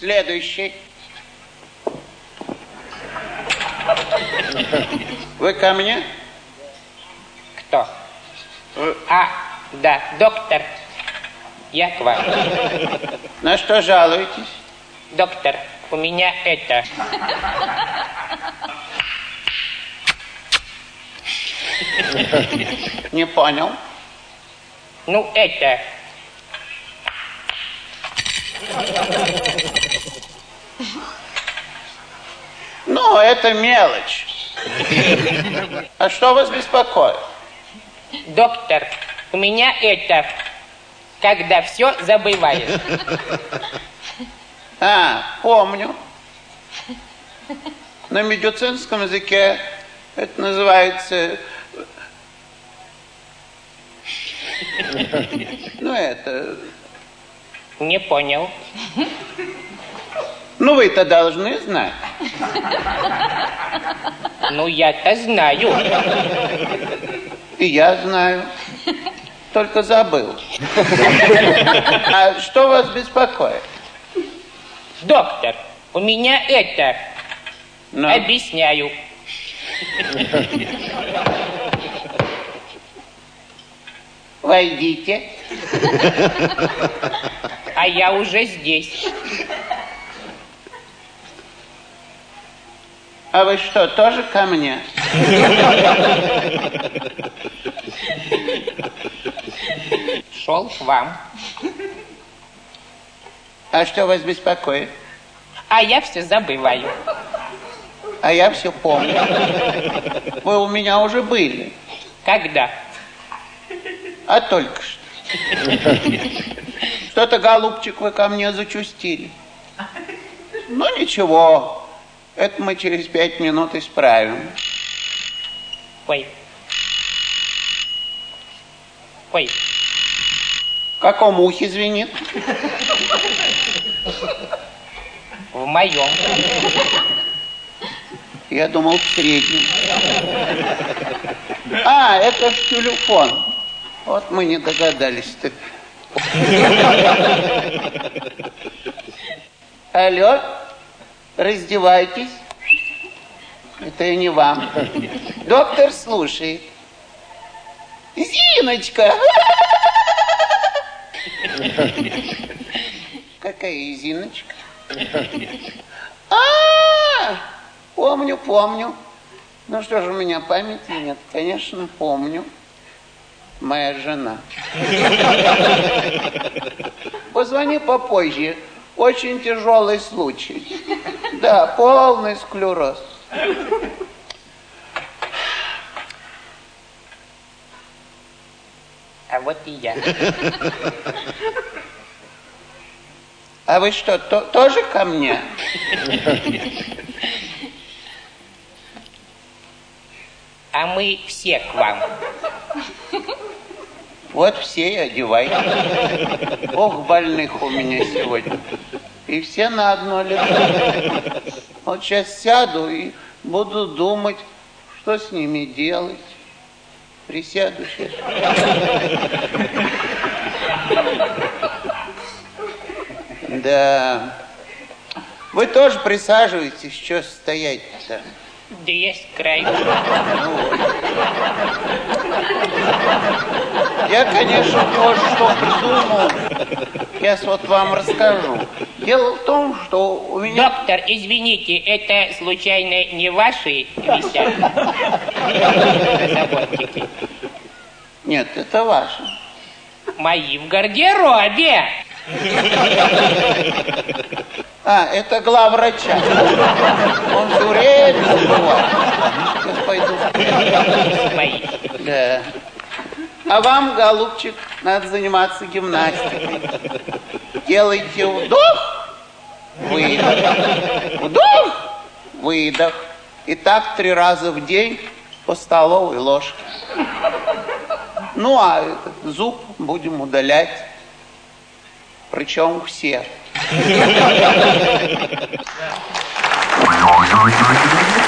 Следующий. Вы ко мне? Кто? Да, доктор. Я к вам. На что жалуетесь? Доктор, у меня это... Не понял. Ну, это... Ну, это мелочь. А что вас беспокоит? Доктор, у меня это... Когда все забываешь. Помню. На медицинском языке это называется... Ну, это... Не понял. Ну, вы-то должны знать. Ну, я-то знаю. И я знаю. Только забыл. А что вас беспокоит? Доктор, у меня это... Ну? Объясняю. Войдите. А я уже здесь. А вы что, тоже ко мне? Шел к вам. А что вас беспокоит? А я все забываю. А я все помню. Вы у меня уже были. Когда? А только что. Что-то, голубчик, вы ко мне зачастили. Ну, ничего. Это мы через 5 минут исправим. Ой. Ой. В каком ухе звенит? В моем. Я думал, в среднем. Это ж телефон. Вот мы не догадались-то. Алло, раздевайтесь. Это и не вам. Доктор слушает. Зиночка! Какая Зиночка? Помню. Ну что же, у меня памяти нет. Конечно, помню. Моя жена. Позвони попозже. Очень тяжелый случай. Да, полный склероз. А вот и я. А вы что, тоже ко мне? А мы все к вам. Вот все и одевай. Ох, больных у меня сегодня. И все на одно лицо. Вот сейчас сяду и буду думать, что с ними делать. Присяду сейчас. Да. Вы тоже присаживайтесь, что стоять-то? Да есть край. Я, конечно, кое-что придумал. Сейчас вот вам расскажу. Дело в том, что у меня... Доктор, извините, это случайно не ваши висят? Заборчики. Нет, это ваши. Мои в гардеробе. Это главврача. Он все время забывает. Сейчас пойду. Мои. Да. А вам, голубчик, надо заниматься гимнастикой. Делайте вдох, выдох. Вдох, выдох. И так 3 раза в день по столовой ложке. Ну, а этот зуб будем удалять. Причем все.